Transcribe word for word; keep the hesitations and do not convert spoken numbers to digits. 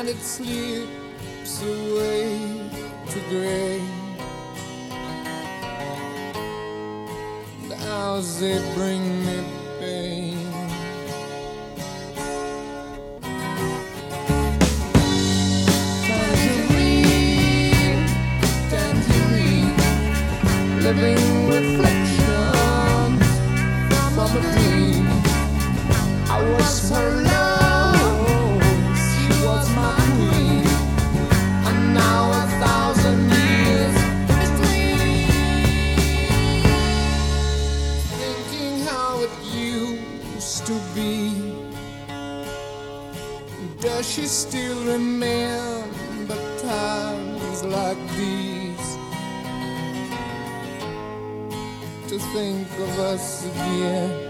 and it slips away to gray. The hours they bring me pain. Tangerine, tangerine, living reflections from a dream. I was her love, she was my queen, and now a thousand years between. Thinking how it used to be. Does she still remember times like these? To think of us again